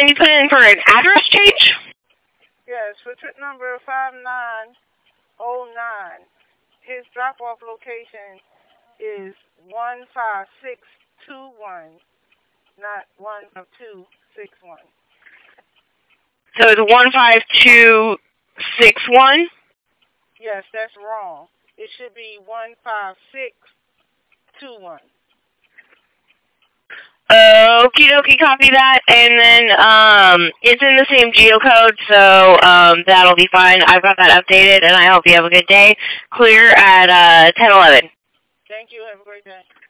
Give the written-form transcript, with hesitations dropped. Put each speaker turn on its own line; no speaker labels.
then you put in for an address change?
Yes, for trip number 5909. His drop-off location is 15621, not 15261.
So it's 15261?
Yes, that's wrong. It should be 15621.
Okie dokie, copy that. And then it's in the same geocode, so that'll be fine. I've got that updated, and I hope you have a good day. Clear at 10:11.
Thank you. Have a great day.